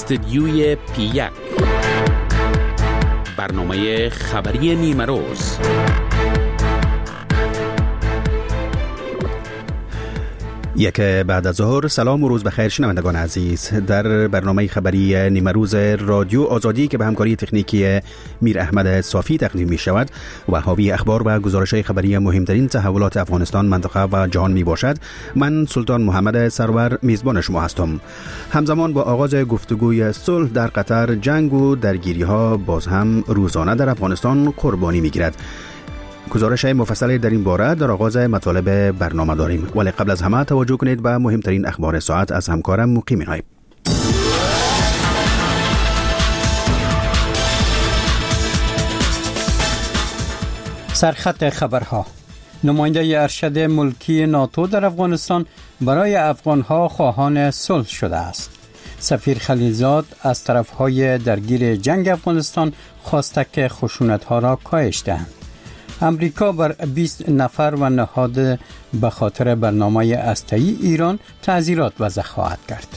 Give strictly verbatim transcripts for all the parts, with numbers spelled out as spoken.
استدیوی پی یک، برنامه خبری نیمه روز. یک بعد از ظهر. سلام و روز بخیر شنوندگان عزیز. در برنامه خبری نیمه روز رادیو آزادی که به همکاری تکنیکی میر احمد صافی تقدیم می شود و حاوی اخبار و گزارش‌های خبری مهمترین تحولات افغانستان، منطقه و جهان می باشد، من سلطان محمد سرور میزبان شما هستم. همزمان با آغاز گفتگوی صلح در قطر، جنگ و درگیری ها باز هم روزانه در افغانستان قربانی می گیرد. گزارش مفصل در این باره در آغاز مطالب برنامه داریم، ولی قبل از همه توجه کنید به مهمترین اخبار ساعت از همکارم مقیم نایب. سرخط خبرها. نماینده ارشد ملکی ناتو در افغانستان برای افغانها خواهان صلح شده است. سفیر خلیلزاد از طرفهای درگیر جنگ افغانستان خواسته که خشونت‌ها را کاهش دهند. امریکا بر بیست نفر و نهاد به خاطر برنامه هسته‌ای ایران تعزیرات وضع خواهد کرد.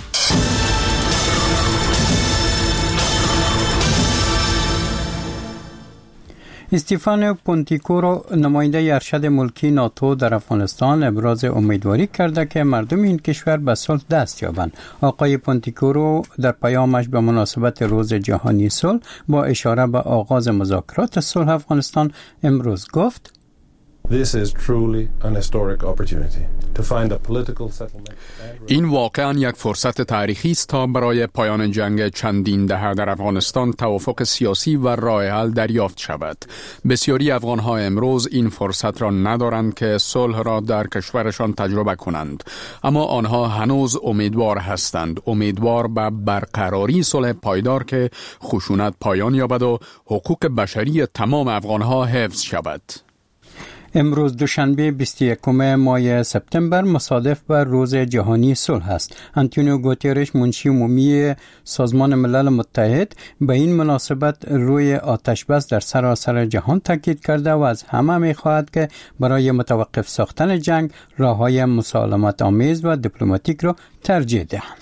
استیفانو پونتیکورو، نماینده ارشد ملکی ناتو در افغانستان، ابراز امیدواری کرده که مردم این کشور به صلح دست یابند. آقای پونتیکورو در پیامش به مناسبت روز جهانی صلح با اشاره به آغاز مذاکرات صلح افغانستان امروز گفت: This is truly an historic opportunity to find a political settlement. این واقعاً یک فرصت تاریخی است تا برای پایان جنگ چندین دهه در افغانستان توافق سیاسی و راه حل دریافت شود. بسیاری افغان‌ها امروز این فرصت را ندارند که صلح را در کشورشان تجربه کنند، اما آنها هنوز امیدوار هستند، امیدوار به برقراری صلح پایدار که خشونت پایان یابد و حقوق بشری تمام افغان‌ها حفظ شود. امروز دوشنبه بیست و یکم ماه سپتامبر مصادف بر روز جهانی صلح است. آنتونیو گوترش، منشی عمومی سازمان ملل متحد، به این مناسبت روی آتش بس در سراسر جهان تاکید کرده و از همه می‌خواهد که برای متوقف ساختن جنگ راه‌های مسالمت آمیز و دیپلماتیک را ترجیح دهند.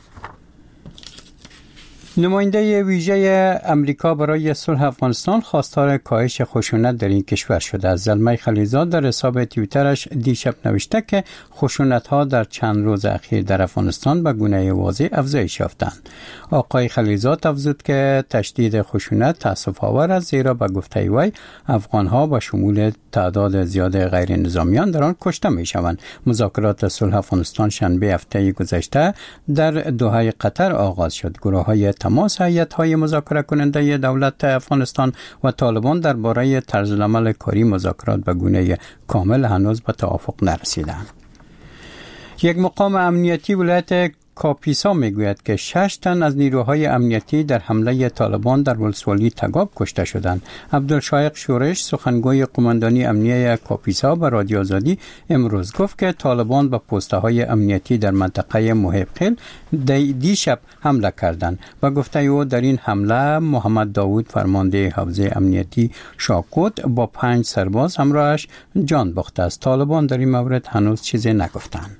نماینده ویژه امریکا برای صلح افغانستان خواستار کاهش خشونت در این کشور شده است. زلمه خلیلزاد در حساب توییترش دیشب نوشته که خشونت‌ها در چند روز اخیر در افغانستان به گونه واضح افزایش یافتند. آقای خلیلزاد افزود که تشدید خشونت تأسف‌آور است، زیرا به گفته وی افغان‌ها با شمول تعداد زیاد غیر نظامیان در آن کشته می‌شوند. مذاکرات صلح افغانستان شنبه هفته گذشته در دوحه قطر آغاز شد. گروه‌های تماس هیئت‌های مذاکره کننده دولت افغانستان و طالبان درباره طرز العمل کاری مذاکرات به گونه کامل هنوز به توافق نرسیدند. یک مقام امنیتی ولایت کاپیسا میگوید که شش تن از نیروهای امنیتی در حمله طالبان در ولسوالی تگاب کشته شدند. عبدالشایق شورش، سخنگوی قماندانی امنیه کاپیسا، به رادیو آزادی امروز گفت که طالبان به پست‌های امنیتی در منطقه محب خیل دیشب حمله کردند. و گفته او در این حمله محمد داوود، فرمانده حوزه امنیتی شاکوت، با پنج سرباز همراهش جان باخته است. طالبان در این مورد هنوز چیزی نگفتند.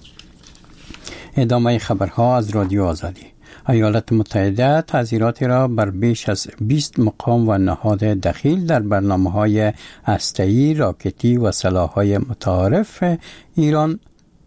ادامه خبرها از رادیو آزادی. ایالات متحده تعزیراتی را بر بیش از بیست مقام و نهاد دخیل در برنامه‌های هسته‌ای، راکتی و سلاح‌های متعارف ایران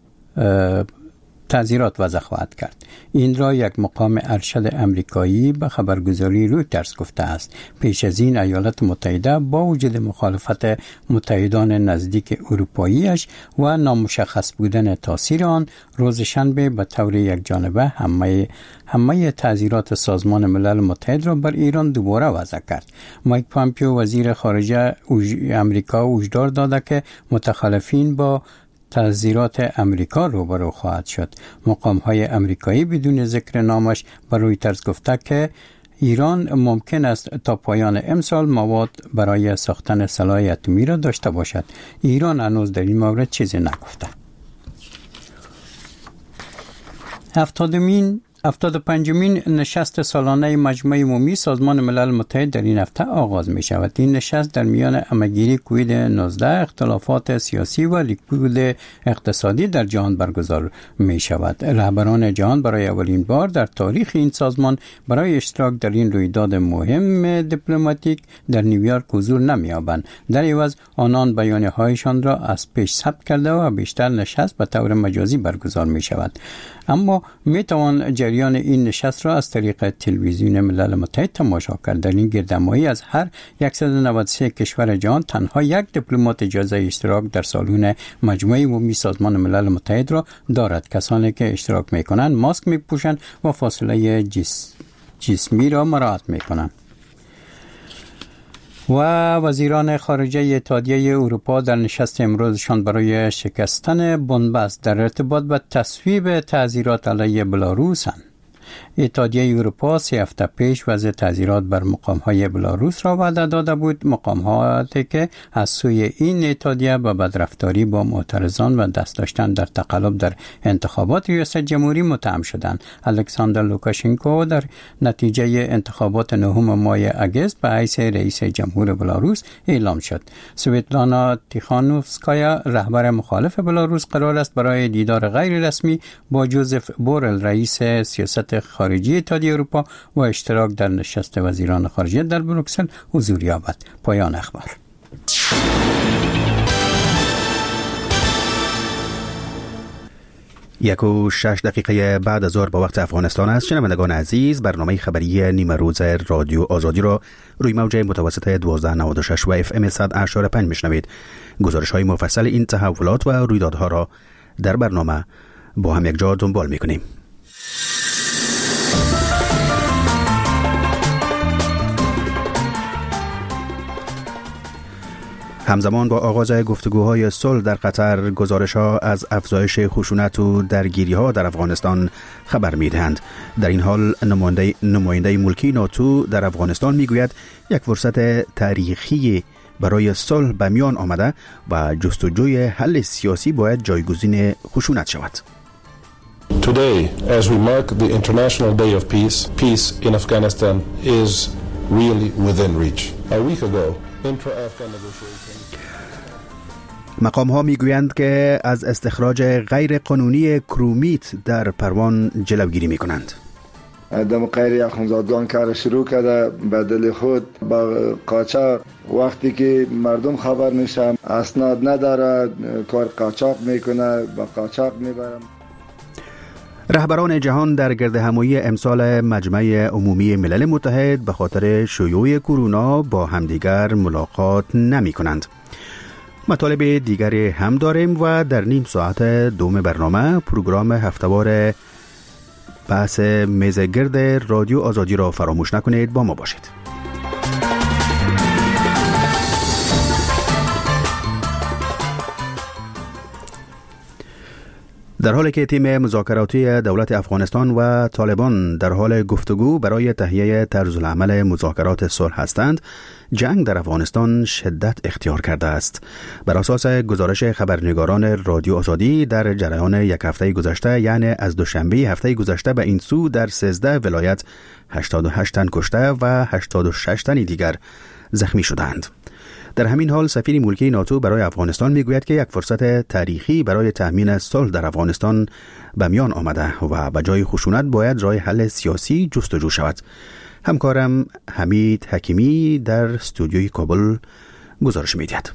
تعزیرات وضع خواهد کرد. این را یک مقام ارشد امریکایی به خبرگزاری رویترز گفته است. پیش از این ایالات متحده با وجود مخالفت متحدان نزدیک اروپاییش و نامشخص بودن تاثیر آن، روز شنبه به طور یک جانبه همه همه تعزیرات سازمان ملل متحد را بر ایران دوباره وضع کرد. مایک پامپیو، وزیر خارجه امریکا، هشدار داده که متخالفین با تعزیرات امریکا روبرو خواهد شد. مقام‌های امریکایی بدون ذکر نامش به رویترز گفته که ایران ممکن است تا پایان امسال مواد برای ساختن سلاح اتمی را داشته باشد. ایران هنوز در این مورد چیزی نگفته. هفتادمین هفتاد و پنجمین نشست سالانه مجمع عمومی سازمان ملل متحد در این هفته آغاز می شود. این نشست در میان همه‌گیری کووید نوزده، اختلافات سیاسی و رکود اقتصادی در جهان برگزار می شود. رهبران جهان برای اولین بار در تاریخ این سازمان برای اشتراک در این رویداد مهم دیپلماتیک در نیویورک حضور نمی‌یابند. در عوض آنان بیانیه‌هایشان را از پیش ثبت کرده و بیشتر نشست به طور مجازی برگزار می شود. اما می توان جریان این نشست را از طریق تلویزیون ملل متحد تماشا کرد. در این گردهمایی از هر صد و نود و سه کشور جهان تنها یک دیپلمات اجازه اشتراک در سالن مجمع عمومی سازمان ملل متحد را دارد. کسانی که اشتراک می کنند ماسک می پوشند و فاصله جس... جسمی را مراعات می کنند. و وزیران خارجه اتحادیه اروپا در نشست امروزشان برای شکستن بنبست در ارتباط با تصویب تعزیرات علیه بلاروسند. اتحادیه اروپا سه هفته پیش وضع تعزیرات بر مقام‌های بلاروس را وعده داده بود، مقام‌هایی که از سوی این اتحادیه به بدرفتاری با معترضان و دست داشتن در تقلب در انتخابات ریاست جمهوری متهم شدند. الکساندر لوکاشنکو در نتیجه انتخابات نهم ماه اگست به حیث رئیس جمهور بلاروس اعلام شد. سویتلانا تیخانوفسکایا رهبر مخالف بلاروس قرار است برای دیدار غیر رسمی با جوزف بورل رئیس سیاست خارجی اتحادیه اروپا و اشتراک در نشست وزیران خارجه در بروکسل حضور یابد. پایان اخبار. یک و شش دقیقه بعد از ظهر به وقت افغانستان است. شنوندگان عزیز، برنامه خبری نیمه روز رادیو آزادی را روی موج متوسط دوازده نود و شش و اف ام صد و هشت و پنج میشنوید. گزارش های مفصل این تحولات و رویدادها را در برنامه با هم یک جا دنبال میکنیم. همزمان با آغاز گفتگوهای صلح در قطر، گزارش‌ها از افزایش خشونت و درگیری‌ها در افغانستان خبر می‌دهند. در این حال نماینده نماینده ملکی ناتو در افغانستان می‌گوید یک فرصت تاریخی برای صلح به میان آمده و جستجوی حل سیاسی باید جایگزین خشونت شود. Today, as we mark the International Day of Peace, peace in Afghanistan is really within reach. A week ago, intra-Afghan negotiations. مقام ها می گویند که از استخراج غیر قانونی کرومیت در پروان جلوگیری می کنند. دم غیر اخوندزادگان کار شروع کرده به دل خود با قاچاق. وقتی که مردم خبر میشن اسناد نداره، کار قاچاق میکنه، با قاچاق میبرم. رهبران جهان در گردهمایی امسال مجمع عمومی ملل متحد به خاطر شیوع کرونا با همدیگر ملاقات نمی کنند. مطالب دیگری هم داریم و در نیم ساعت دوم برنامه پروگرام هفته‌وار بحث میز گرد رادیو آزادی را فراموش نکنید، با ما باشید. در حالی که تیم مذاکراتی دولت افغانستان و طالبان در حال گفتگو برای تهیه طرزالعمل مذاکرات صلح هستند، جنگ در افغانستان شدت اختیار کرده است. بر اساس گزارش خبرنگاران رادیو آزادی در جریان یک هفته گذشته، یعنی از دوشنبه هفته گذشته به این سو، در سیزده ولایت هشتاد و هشت تن کشته و هشتاد و شش تن دیگر زخمی شدند. در همین حال سفیر ملکی ناتو برای افغانستان میگوید که یک فرصت تاریخی برای تامین صلح در افغانستان به میان آمده و به جای خشونت باید راه حل سیاسی جستجو شود. همکارم حمید حکیمی در استودیوی کابل گزارش میدهد.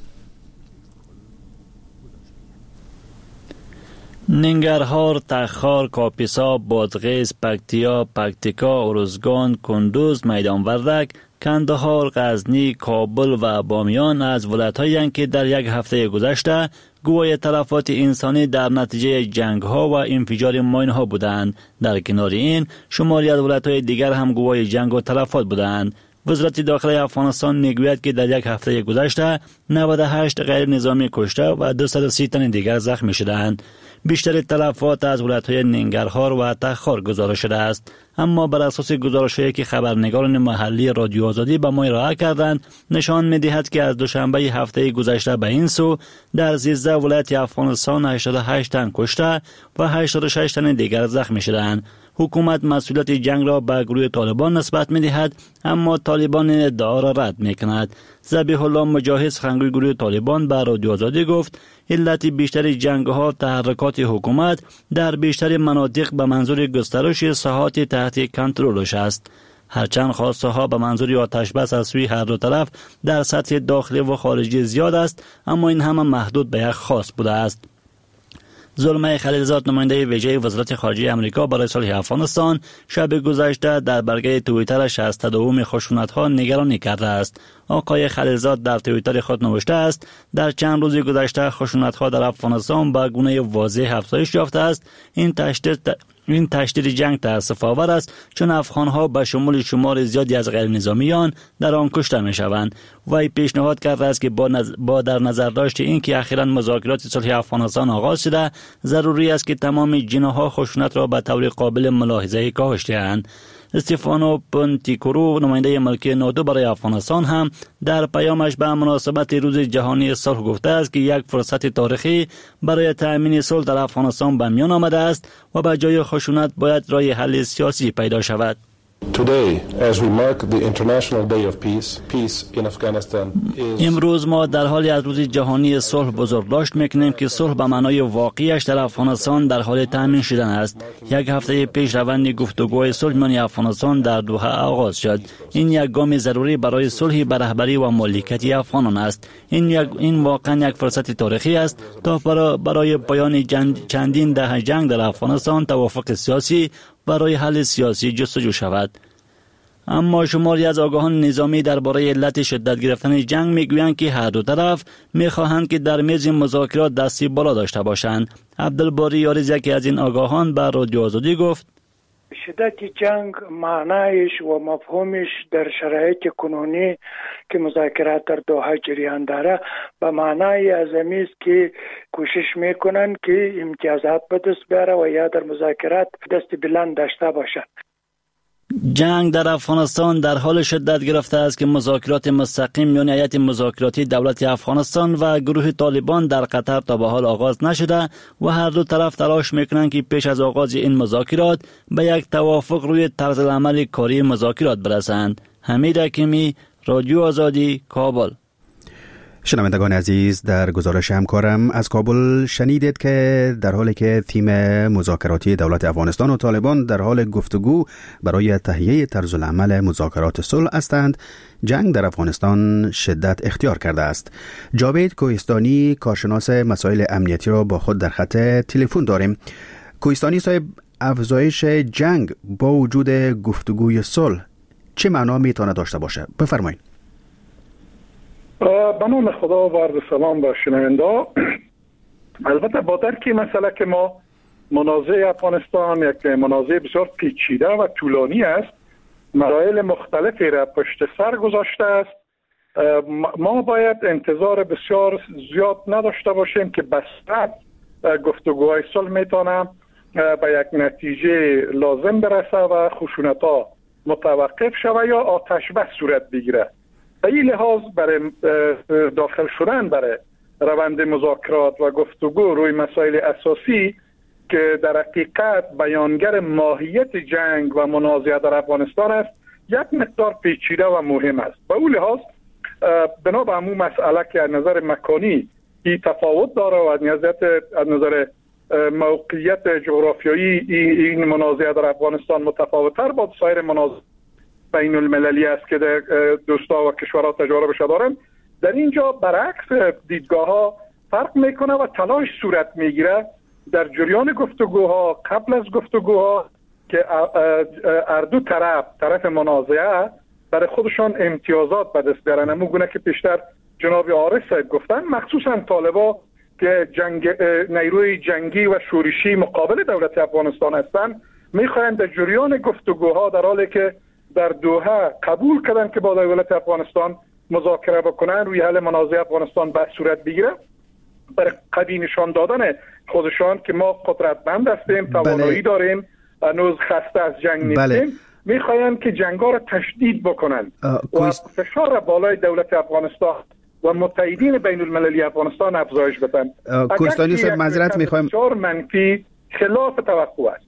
ننگرهار، تخار، کاپیسا، بادغیس، پکتیا، پکتیکا، ارزگان، کندوز، میدان وردک، کندهار، غزنی، کابل و بامیان از ولایت‌هایی که در یک هفته گذشته گواه تلفات انسانی در نتیجه جنگ‌ها و انفجار ماین‌ها بودند. در کنار این، شماری از ولایت‌های دیگر هم گواه جنگ و تلفات بودند. وزارت داخلی افغانستان میگوید که در یک هفته گذشته نود و هشت غیر نظامی کشته و دویست و سی تن دیگر زخمی شدند. بیشتر تلفات از ولایت‌های ننگرهار و تخار گزارش شده است. اما بر اساس گزارش‌هایی که خبرنگاران محلی رادیو آزادی به ما ارائه کردند نشان می‌دهد که از دوشنبه هفته گذشته به این سو در سیزده ولایت افغانستان هشتاد و هشت تن کشته و هشتاد و شش تن دیگر زخمی شدند. حکومت مسئولیت جنگ را به گروه طالبان نسبت می‌دهد، اما طالبان این ادعا را رد می‌کند. ذبیح الله مجاهد سخنگوی گروه طالبان به رادیو آزادی گفت علت بیشتر جنگ‌ها تحرکات حکومت در بیشتر مناطق به منظور گسترش ساحات تحت کنترلش است. هرچند خواسته ها به منظور آتش بس از سوی هر دو طرف در سطح داخلی و خارجی زیاد است، اما این همه محدود به یک خاص بوده است. زلمه خلیلزاد نماینده ویژه وزارت خارجه آمریکا برای صلح افغانستان شب گذشته در برگه توییترش از تداوم خشونت‌ها نگرانی کرده است. آقای خلیلزاد در توییتر خود نوشته است در چند روز گذشته خشونت‌ها در افغانستان به گونه واضح افزایش یافته است. این تشدید این تشدید جنگ تأسف‌آور است، چون افغان‌ها به شمول شمار زیادی از غیر نظامیان در آن کشته می‌شوند. وی پیشنهاد کرده است که با, نظ... با در نظر داشت اینکه اخیراً مذاکرات صلح افغانستان آغاز شده، ضروری است که تمام جناح‌ها خشونت را به طور قابل ملاحظه کاهش دهند. استفانو پونتیکورو نماینده ملکی ناتو برای افغانستان هم در پیامش به مناسبت روز جهانی صلح گفته است که یک فرصت تاریخی برای تأمین صلح در افغانستان به میان آمده است و به جای خشونت باید راه حل سیاسی پیدا شود. Today, as we mark the International Day of Peace, peace in Afghanistan is... امروز ما در حالی از روز جهانی صلح بزرگداشت میکنیم که صلح به معنای واقعیش در افغانستان در حال تامین شدن است. یک هفته پیش روند گفتگوهای صلح میان افغانستان در دوحه آغاز شد. این یک گام ضروری برای صلح به رهبری و مالکیت افغانان است. این یک این واقعا یک فرصت تاریخی است تا برای پایان چندین دهه جنگ در افغانستان توافق سیاسی برای حل سیاسی جستجو شود. اما شماری از آگاهان نظامی درباره علت شدت گرفتن جنگ میگویند که هر دو طرف میخواهند که در میز مذاکرات دستی بالا داشته باشند. عبدالباری یاریز یکی از این آگاهان به رادیو آزادی گفت شدت جنگ معنایش و مفهومش در شرایط کنونی که مذاکرات در دوحه جریان داره به معنای ازمی است که کوشش میکنن که امتیازات به دست بیاره و یا در مذاکرات دست بلند داشته باشند. جنگ در افغانستان در حال شدت گرفته است که مذاکرات مستقیم میان هیئت مذاکراتی دولت افغانستان و گروه طالبان در قطر تا به حال آغاز نشده و هر دو طرف تلاش میکنند که پیش از آغاز این مذاکرات به یک توافق روی طرز العمل کاری مذاکرات برسند. حمید حکیمی، رادیو آزادی، کابل. شنوندگان عزیز، در گزارش همکارم از کابل شنیدید که در حالی که تیم مذاکراتی دولت افغانستان و طالبان در حال گفتگو برای تهیه طرز العمل مذاکرات صلح هستند، جنگ در افغانستان شدت اختیار کرده است. جاوید کوهستانی کارشناس مسائل امنیتی را با خود در خط تلفن داریم. کوهستانی صاحب، افزایش جنگ با وجود گفتگوی صلح چه معنا میتونه داشته باشه؟ بفرمایید. به نام خدا و عرض سلام به شنونده. البته با درک مسئله که ما منازعه افغانستان یک منازعه بسیار پیچیده و طولانی است، مراحل مختلفی را پشت سر گذاشته است. ما باید انتظار بسیار زیاد نداشته باشیم که به سرعت گفتگوهای صلح میتونه به یک نتیجه لازم برسه و خشونت‌ها متوقف شود یا آتش بس صورت بگیره. به این لحاظ برای داخل شدن برای روند مذاکرات و گفتگو روی مسائل اساسی که در حقیقت بیانگر ماهیت جنگ و منازعه در افغانستان است، یک مقدار پیچیده و مهم است. به اون لحاظ بنا به همون مسئله که از نظر مکانی این تفاوت داره و از نظر موقعیت جغرافیایی این منازعه در افغانستان متفاوت‌تر با سایر منازعه بین المللی است که دوستا و کشورها تجاربش دارن، در اینجا برعکس دیدگاه ها فرق میکنه و تلاش صورت میگیره در جریان گفتگوها قبل از گفتگوها که هر دو طرف طرف منازعه برای خودشان امتیازات به دست بیارن. همون گونه که پیشتر جناب عارف گفتن، مخصوصا طالبا که جنگ نیروی جنگی و شورشی مقابل دولت افغانستان هستند، میخواهند در جریان گفتگوها در حالی که در دوحه قبول کردن که با دولت افغانستان مذاکره بکنن روی حل منازعه افغانستان به صورت بگیره، برای قوی نشان دادن خودشان که ما قدرتمند هستیم، توانایی داریم هنوز خسته از جنگ نیستیم. بله. میخواین که جنگا را تشدید بکنن و فشار بالای دولت افغانستان و متحدین بین المللی افغانستان افزایش بدن. کوهستانی صاحب معذرت میخوایم، فشار منفی خلاف توقع است.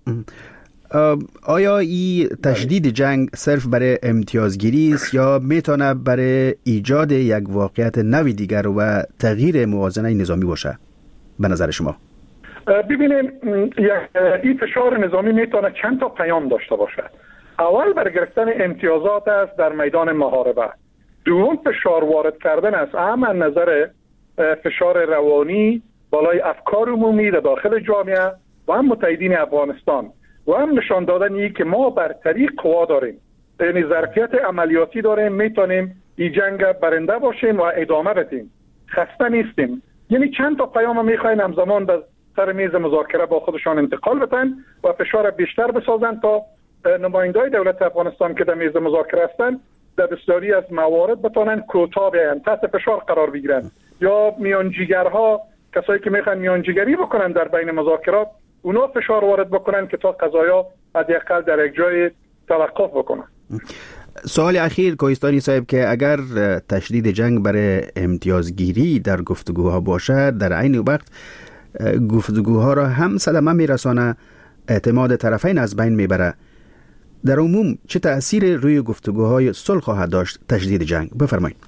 آیا این تشدید جنگ صرف برای امتیازگیری است یا میتونه برای ایجاد یک واقعیت نوی دیگر و تغییر موازنه نظامی باشه به نظر شما؟ ببینیم این فشار نظامی میتونه چند تا پیام داشته باشه. اول برای گرفتن امتیازات است در میدان محاربه. دوم فشار وارد کردن است، اما نظر فشار روانی بالای افکار عمومی در داخل جامعه و هم متحدین افغانستان و هم نشان دادن ای که ما برتری قوا داریم، یعنی ظرفیت عملیاتی داریم، میتونیم این جنگ برنده باشیم و ادامه بدیم، خسته نیستیم. یعنی چند تا پیام میخواین همزمان به سر میز مذاکره با خودشان انتقال بدن و فشار بیشتر بسازن تا نمایندای دولت افغانستان که در میز مذاکره هستند در بسیاری از موارد بتونن کوتاه بیان، تحت فشار قرار بگیرن، یا میانجیگرها، کسایی که میخوان میانجیگری بکنن در بین مذاکرات، اونا فشار وارد بکنن که تا قضایا حداقل در یک جای توقف بکنن. سوال اخیر کوهستانی صاحب که اگر تشدید جنگ برای امتیازگیری در گفتگوها باشه، در عین وقت گفتگوها را هم صدمه میرسانه، اعتماد طرفین از بین میبره، در عموم چه تأثیر روی گفتگوهای صلح خواهد داشت تشدید جنگ؟ بفرمایید.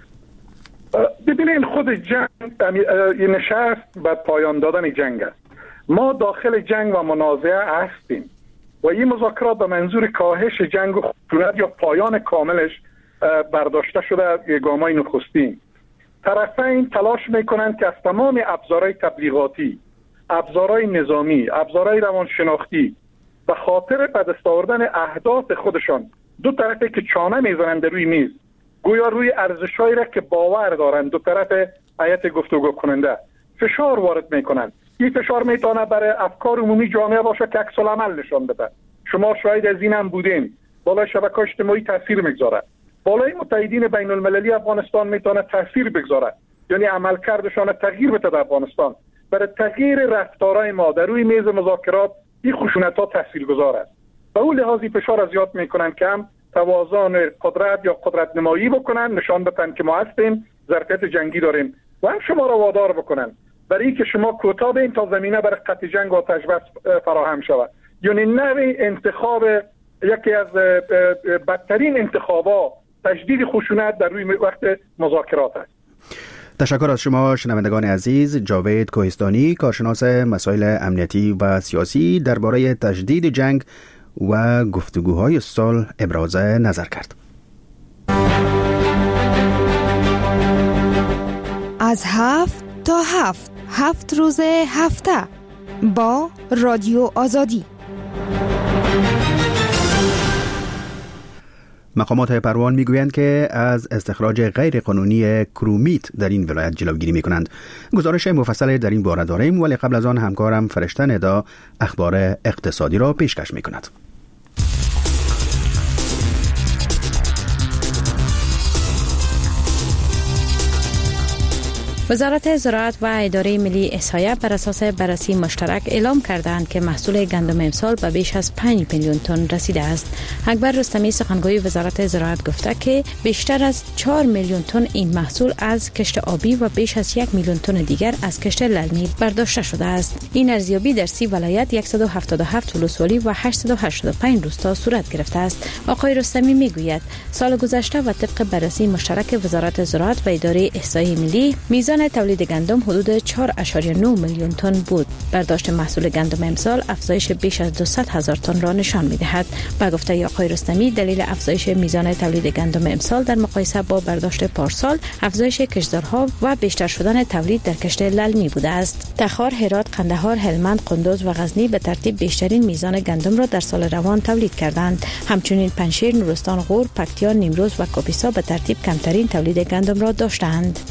ببینید خود جنگ یه نشست بر پایان دادن جنگ است. ما داخل جنگ و منازعه هستیم و این مذاکرات به منظور کاهش جنگ و خشونت یا پایان کاملش برداشته شده گام‌های نخستین. طرفین تلاش میکنند که از تمام ابزارهای تبلیغاتی، ابزارهای نظامی، ابزارهای روانشناختی به خاطر به دست آوردن اهداف خودشان دو طرفی که چانه میزنند روی میز، گویا روی ارزش‌هایی را که باور دارند دو طرف هیئت گفتگو کننده فشار وارد میکنند. این فشار میتونه برای افکار عمومی جامعه باشه که عکس العمل نشان بده. شما شاید از این هم بودین، بالای شبکه‌های اجتماعی تاثیر میگذاره، بالای متحدین بین المللی افغانستان میتونه تاثیر بگذاره، یعنی عملکردشان تغییر بده در افغانستان. برای تغییر رفتارهای ما در روی میز مذاکرات این خشونت‌ها تاثیرگذار است. به اون لحاظی فشار از یاد میکنن که هم توازن قدرت یا قدرت نمایی بکنن، نشان بدن که ما هستیم، ظرفیت جنگی داریم، و هم شما را وادار بکنن برای که شما کوتاه بین تا زمینه برای قطع جنگ و آتش بس فراهم شود. یعنی نوع انتخاب یکی از بدترین انتخابات تشدید خشونت در روی وقت مذاکرات است. تشکر از شما شنوندگان عزیز. جاوید کوهستانی، کارشناس مسائل امنیتی و سیاسی، درباره تشدید جنگ و گفتگوهای صلح ابراز نظر کرد. از هفت تا هفت هفت روز هفته با رادیو آزادی. مقامات پروان میگویند که از استخراج غیر قانونی کرومیت در این ولایت جلوگیری میکنند. گزارش مفصل در این باره داریم، ولی قبل از آن همکارم فرشته ندا اخبار اقتصادی را پیشکش میکند. وزارت زراعت و اداره ملی احصایه بر اساس بررسی مشترک اعلام کردند که محصول گندم امسال به بیش از پنج میلیون تن رسیده است. اکبر رستمی سخنگوی وزارت زراعت گفته که بیشتر از چهار میلیون تن این محصول از کشت آبی و بیش از یک میلیون تن دیگر از کشت للمی برداشته شده است. این ارزیابی در سی ولایت صد و هفتاد و هفت ولسوالی و هشتصد و هشتاد و پنج روستا صورت گرفته است. آقای رستمی میگوید سال گذشته و طبق بررسی مشترک وزارت زراعت و اداره احصای ملی میزان تولید گندم حدود چهار ممیز نه میلیون تن بود. برداشت محصول گندم امسال افزایش بیش از دویست هزار تن را نشان می‌دهد. با گفته آقای رستمی دلیل افزایش میزان تولید گندم امسال در مقایسه با برداشت پارسال افزایش کشتزارها و بیشتر شدن تولید در کشت للمی بوده است. تخار، هرات، قندهار، هلمند، قندوز و غزنی به ترتیب بیشترین میزان گندم را در سال روان تولید کردند. همچنین پنجشیر، نورستان، غور، پکتیا، نیمروز و کاپیسا به ترتیب کمترین تولید گندم را داشتند.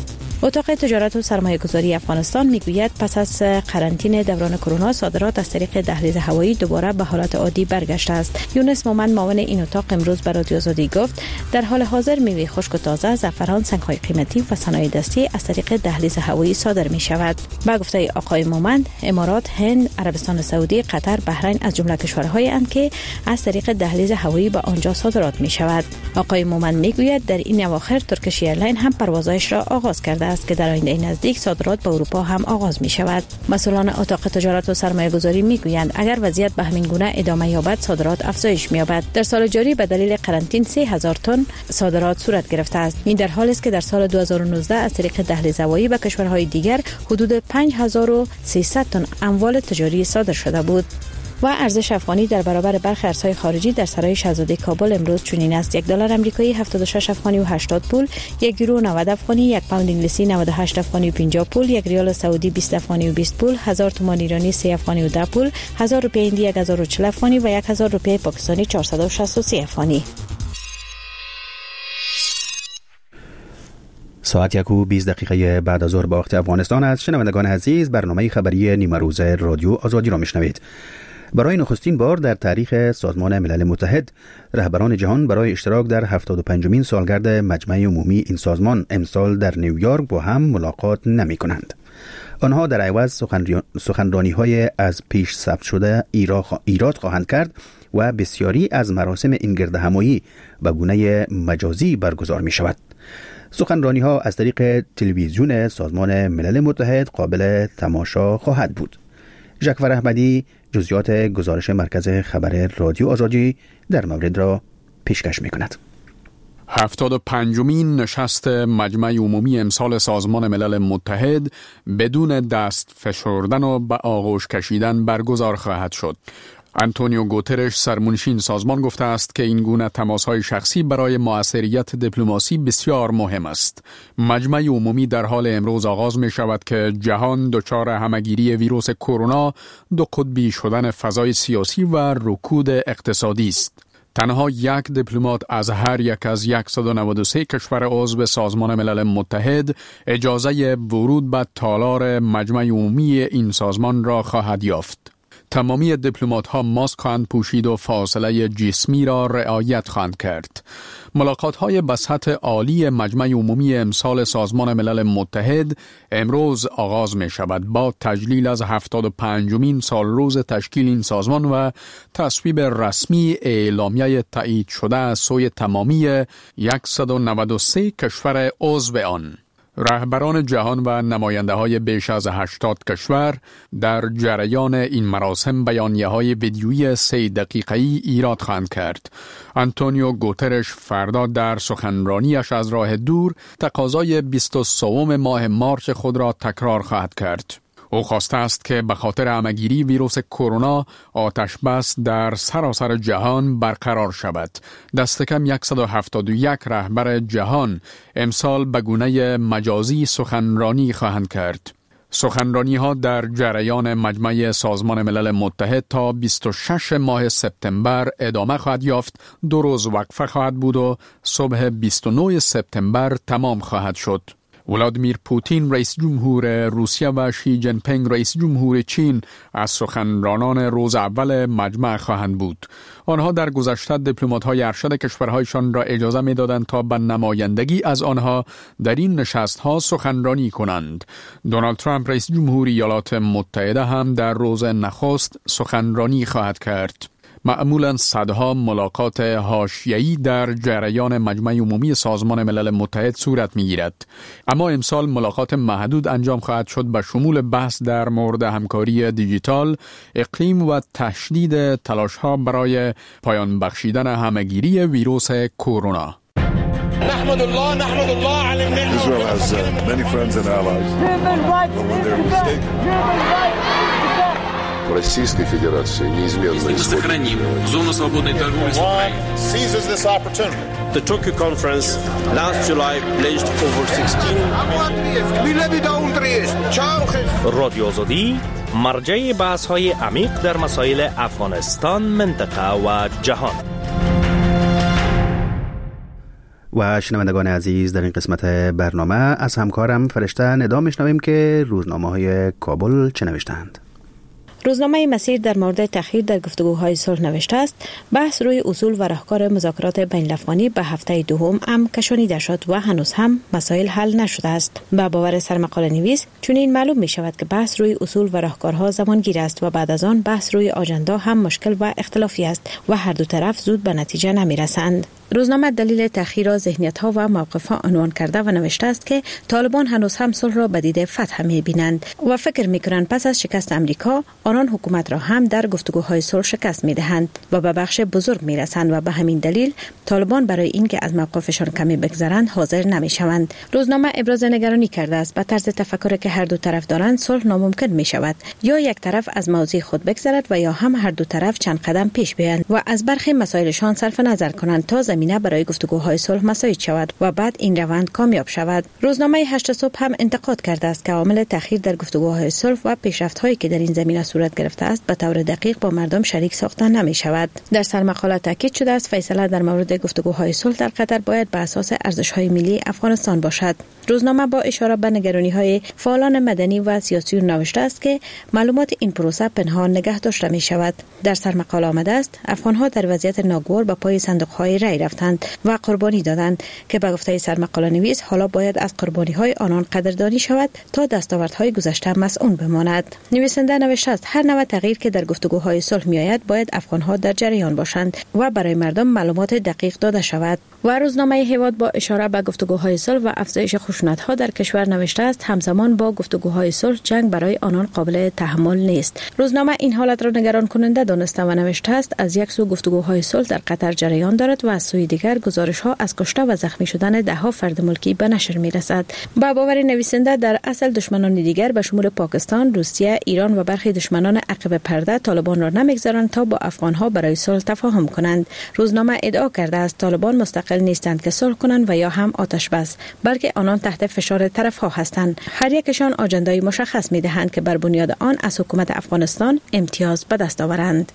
اتاق تجارت و سرمایه گذاری افغانستان میگوید پس از قرنطینه دوران کرونا صادرات از طریق دهلیز هوایی دوباره به حالت عادی برگشته است. یونس مومند معاون این اتاق امروز به رادیو آزادی گفت در حال حاضر میوه خشک و تازه، زعفران، سنگ‌های قیمتی و صنایع دستی از طریق دهلیز هوایی صادر می شود. با گفته آقای مومند، امارات، هند، عربستان سعودی، قطر، بحرین از جمله کشورهایی اند که از طریق دهلیز هوایی به آنجا صادرات می شود. آقای مومند میگوید در این اواخر ترکیش ایرلاین هم پروازهایش را آغاز کرده است که در آینده نزدیک صادرات به اروپا هم آغاز می شود. مسئولان اتاق تجارت و سرمایه گذاری می گویند اگر وضعیت به همین گونه ادامه یابد صادرات افزایش می یابد. در سال جاری به دلیل قرنطینه سه هزار تن صادرات صورت گرفته است. این در حالی است که در سال دو هزار و نوزده از طریق دهلیز هوایی به کشورهای دیگر حدود پنج هزار و سیصد تن اموال تجاری صادر شده بود. و ارزش افغانی در برابر برخی ارزهای خارجی در سرای شاهزاده کابل امروز چنین است: یک دلار آمریکایی هفتاد و شش افغانی و هشتاد پول، یک یورو نود افغانی، یک پوند انگلیسی نود و هشت افغانی و پنجاه پول، یک ریال سعودی بیست افغانی و بیست پول، هزار تومان ایرانی سه افغانی و ده پول، هزار روپیه هندی یک هزار و چهل افغانی و یک هزار روپیه پاکستانی چهارصد و شصت و سه افغانی. ساعت یک و بیست دقیقه بعد از ظهر به وقت افغانستان است. شنوندگان عزیز، برنامه خبری نیمه روز رادیو آزادی را میشنوید. برای نخستین بار در تاریخ سازمان ملل متحد، رهبران جهان برای اشتراک در هفتاد و پنجمین سالگرد مجمع عمومی این سازمان امسال در نیویورک با هم ملاقات نمی کنند. آنها در عوض سخنرانی های از پیش ثبت شده ایراد خواهند کرد و بسیاری از مراسم این گرد همایی به گونه مجازی برگزار می شود. سخنرانی ها از طریق تلویزیون سازمان ملل متحد قابل تماشا خواهد بود. ژکور احمدی جزئیات گزارش مرکز خبر رادیو آزادی در مورد را پیشکش می کند. هفتاد و پنجمین نشست مجمع عمومی امسال سازمان ملل متحد بدون دست فشردن و به آغوش کشیدن برگزار خواهد شد. آنتونیو گوترش سرمنشین سازمان گفته است که این گونه تماس‌های شخصی برای موثریت دیپلماسی بسیار مهم است. مجمع عمومی در حال امروز آغاز می شود که جهان دچار همهگیری ویروس کرونا، دو قطبی شدن فضای سیاسی و رکود اقتصادی است. تنها یک دیپلمات از هر یک از صد و نود و سه کشور عضو سازمان ملل متحد اجازه ورود به تالار مجمع عمومی این سازمان را خواهد یافت. تمامی دیپلمات ها ماسک خواهند پوشید و فاصله جسمی را رعایت خواهند کرد. ملاقات های به سطح عالی مجمع عمومی امسال سازمان ملل متحد امروز آغاز می شود با تجلیل از هفتاد و پنجمین سال روز تشکیل این سازمان و تصویب رسمی اعلامیه تایید شده از سوی تمامی صد و نود و سه کشور عضو آن. رهبران جهان و نماینده های بیش از هشتاد کشور در جریان این مراسم بیانیه های ویدیویی سه دقیقه‌ای ایراد خواهند کرد. آنتونیو گوترش فردا در سخنرانیش از راه دور تقاضای بیست و سه ماه مارچ خود را تکرار خواهد کرد. او خواسته است که به خاطر همهگیری ویروس کرونا آتش بس در سراسر جهان برقرار شود. دست کم صد و هفتاد و یک رهبر جهان امسال به گونه مجازی سخنرانی خواهند کرد. سخنرانی ها در جریان مجمع سازمان ملل متحد تا بیست و شش ماه سپتامبر ادامه خواهد یافت. دو روز وقفه خواهد بود و صبح بیست و نه سپتامبر تمام خواهد شد. ولادیمیر پوتین رئیس جمهور روسیه و شی جین پینگ رئیس جمهور چین از سخنرانان روز اول مجمع خواهند بود. آنها در گذشته دیپلمات‌های ارشد کشورهایشان را اجازه می‌دادند تا به نمایندگی از آنها در این نشست‌ها سخنرانی کنند. دونالد ترامپ رئیس جمهور ایالات متحده هم در روز نخست سخنرانی خواهد کرد. معمولاً صدها ملاقات حاشیه‌ای در جریان مجمع عمومی سازمان ملل متحد صورت می‌گیرد. اما امسال ملاقات محدود انجام خواهد شد به شمول بحث در مورد همکاری دیجیتال، اقلیم و تشدید تلاش‌ها برای پایان بخشیدن همهگیری ویروس کرونا. نحمد الله نحمد الله علی الملل. Israel has uh, many friends and allies. But when they're mistaken. Российской Федерации неизменно сохраним зону свободной торговли с Украиной. Seizes this opportunity. The Tokyo conference last July pledged over sixteen. رادیو آزادی مرجع بحث‌های عمیق در مسائل افغانستان، منطقه و جهان. و شنوندگان عزیز، در این قسمت برنامه از همکارم فرشته ندا میشنویم که روزنامه های کابل چه نوشتند. روزنامه مسیر در مورد تأخیر در گفتگوهای صلح نوشته است: بحث روی اصول و راهکار مذاکرات بین الافغانی به هفته دوم هم کشانیده شد و هنوز هم مسائل حل نشده است. با باور سرمقاله نویس چنین معلوم می شود که بحث روی اصول و راهکارها زمانگیر است و بعد از آن بحث روی آژاندا هم مشکل و اختلافی است و هر دو طرف زود به نتیجه نمی رسند. روزنامه دلیل تأخیر را ذهنیت‌ها و موقف‌ها عنوان کرده و نوشته است که طالبان هنوز هم صلح را به دید فتح می‌بینند و فکر می‌کنند پس از شکست امریکا آنان حکومت را هم در گفتگوهای صلح شکست می‌دهند و به بخش بزرگ می‌رسند و به همین دلیل طالبان برای اینکه از موقفشان کمی بگذرند حاضر نمی‌شوند. روزنامه ابراز نگرانی کرده است به طرز تفکری که هر دو طرف دارند صلح ناممکن می‌شود، یا یک طرف از موضوع خود بگذرد و یا هم هر دو طرف چند قدم پیش بیایند و از برخی مسائلشان صرف نظر کنند تا زمینه برای گفتگوهای صلح مساعد شود و بعد این روند کامیاب شود. روزنامه هشت صبح هم انتقاد کرده است که عامل تأخیر در گفتگوهای صلح و پیشرفت‌هایی که در این زمینه صورت گرفته است به طور دقیق با مردم شریک ساخته نمی شود. در سرمقاله تاکید شده است فیصله در مورد گفتگوهای صلح در قطر باید بر اساس ارزش‌های ملی افغانستان باشد. روزنامه با اشاره به نگرانی‌های فعالان مدنی و سیاسی نوشته است که معلومات این پروسه پنهان نگه داشته می شود. در سرمقاله آمده است افغان‌ها در وضعیت ناگوار به پای صندوق‌های رای رفتند و قربانی دادند که به گفته سرمقاله نویس حالا باید از قربانی‌های آنان قدردانی شود تا دستاوردهای گذشته مسئول بماند. نویسنده نوشته است هر نوع تغییر که در گفتگوهای صلح میآید باید افغان‌ها در جریان باشند و برای مردم معلومات دقیق داده شود. و روزنامه هیواد با اشاره به گفتگوهای صلح و افزایش خشونت‌ها در کشور نوشته است همزمان با گفتگوهای صلح جنگ برای آنان قابل تحمل نیست. روزنامه این حالت را نگران کننده دانسته و نوشته است از یک سو گفتگوهای صلح در قطر جریان دارد و از سوی دیگر گزارش‌ها از کشته و زخمی شدن ده‌ها فرد ملکی به نشر می‌رسد. با باور نویسنده در اصل دشمنان دیگر به شمول پاکستان، روسیه، ایران و برخی دشمنان عقب پرده طالبان را نمی‌گذارند تا با افغان‌ها برای صلح تفاهم کنند. روزنامه ادعا کرده است طالبان مستقل نیستند که صلح کنند و یا هم آتش بس، بلکه آنان تحت فشار طرف‌ها هستند. هر یکشان آجندای مشخص می‌دهند که بر بنیاد آن از حکومت افغانستان امتیاز به دست آورند.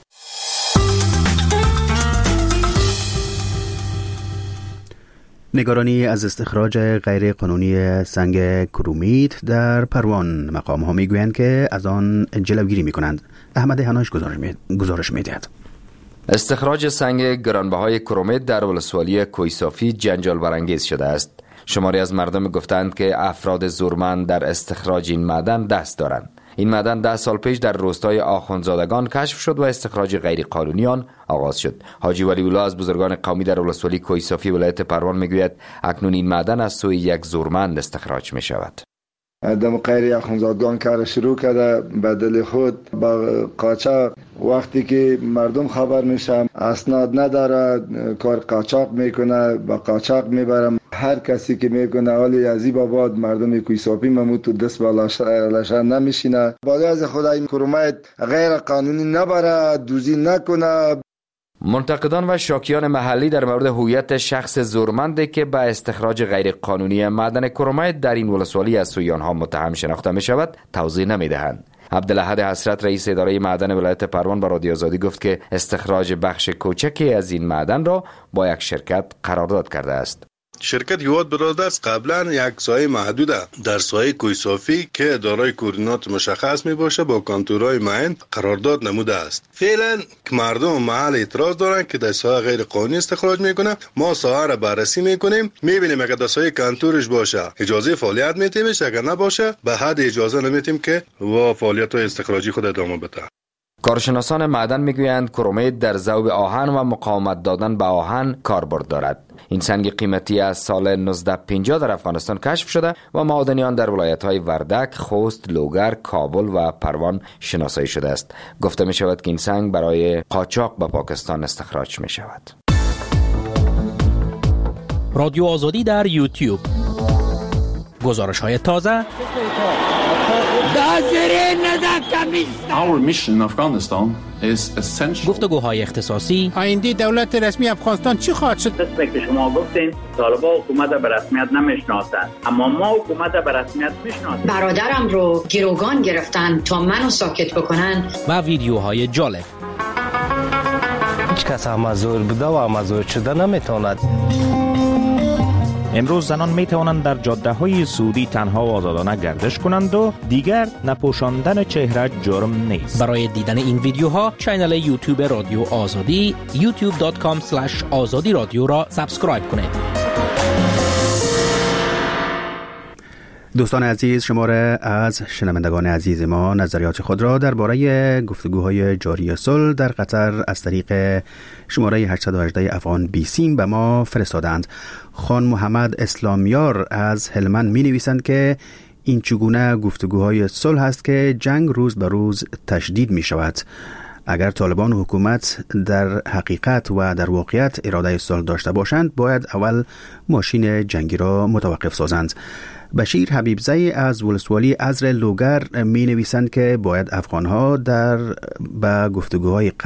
نگرانی از استخراج غیر قانونی سنگ کرومیت در پروان، مقام ها می گویند که از آن جلوگیری می کنند. احمد هناش گزارش می دهد. استخراج سنگ گرانبهای کرومیت در ولسوالی کوهصافی جنجال برانگیز شده است. شماری از مردم گفتند که افراد زورمند در استخراج این معدن دست دارند. این معدن ده سال پیش در روستای آخوندزادگان کشف شد و استخراج غیر قانونی آن آغاز شد. حاجی ولی الله از بزرگان قومی در ولسوالی کوهصافی ولایت پروان میگوید اکنون این معدن از سوی یک زورمند استخراج می شود. دم غیر آخوندزادگان کار شروع کرده به دل خود با قاچاق. وقتی که مردم خبر میشم اسناد نداره کار قاچاق میکنه، با قاچاق میبرم. هر کسی که میکنه حالی عزیب آباد مردم کوهصافی مموت تو دست بالاشان نمیشینه. باید از خدای کرومیت غیر قانونی نبره، دوزی نکنه. منتقدان و شاکیان محلی در مورد هویت شخص زورمندی که به استخراج غیر قانونی معدن کرومیت در این ولسوالی از سوی آنها متهم شناخته می شود توضیح نمی دهند. عبدالاحد حسرت رئیس اداره معدن ولایت پروان با رادیو آزادی گفت که استخراج بخش کوچکی از این معدن را با یک شرکت قرارداد کرده است. شرکت هیواد برادرز قبلا یک سایه محدوده در سایه کوهصافی که دارای کوردینات مشخص می باشه با کانتورهای معین قرارداد نموده است. فعلا مردم محل اعتراض دارن که در سایه غیر قانونی استخراج میکنه. ما سایه را بررسی میکنیم، میبینیم اگر در سایه کانتورش باشه اجازه فعالیت میتیمش، اگر نباشه به حد اجازه نمیتیم که و فعالیت های استخراجی خود ادامه بده. کارشناسان معدن میگویند کرومیت در ذوب آهن و مقاومت دادن به آهن کاربرد دارد. این سنگ قیمتی از سال نوزده پنجاه در افغانستان کشف شده و معدنیان در ولایت‌های وردک، خوست، لوگر، کابل و پروان شناسایی شده است. گفته می شود که این سنگ برای قاچاق به پاکستان استخراج می شود. رادیو آزادی در یوتیوب. گزارش های تازه. Our mission in Afghanistan is essential. گفتگوهای اختصاصی. آینده دولت رسمی افغانستان چی خواهد شد؟ مثل که شما گفتین طالبان حکومت به رسمیت نمیشناسند، اما ما حکومت به رسمیت میشناسیم. برادرم رو گروگان گرفتن تا منو ساکت بکنن. و ویدیوهای جالب. هیچ کس هم مزور بوده و مزور شده نمیتواند. امروز زنان می توانند در جاده های سعودی تنها و آزادانه گردش کنند و دیگر نپوشاندن چهره جرم نیست. برای دیدن این ویدیوها کانال یوتیوب رادیو آزادی یوتیوب دات کام اسلش آزادی رادیو را سابسکرایب کنید. دوستان عزیز، شما را از شنوندگان عزیز ما نظریات خود را درباره گفتگوهای جاری صلح در قطر از طریق شماره هشت یک هشت افغان بیسیم به ما فرستادند. خان محمد اسلامیار از هلمند می نویسند که این چگونه گفتگوهای صلح است که جنگ روز به روز تشدید می شود. اگر طالبان و حکومت در حقیقت و در واقعیت اراده صلح داشته باشند، باید اول ماشین جنگی را متوقف سازند. بشیر حبیبزی از ولسوالی ازر لوگر می نویسند که باید افغانها در با گفتگوهای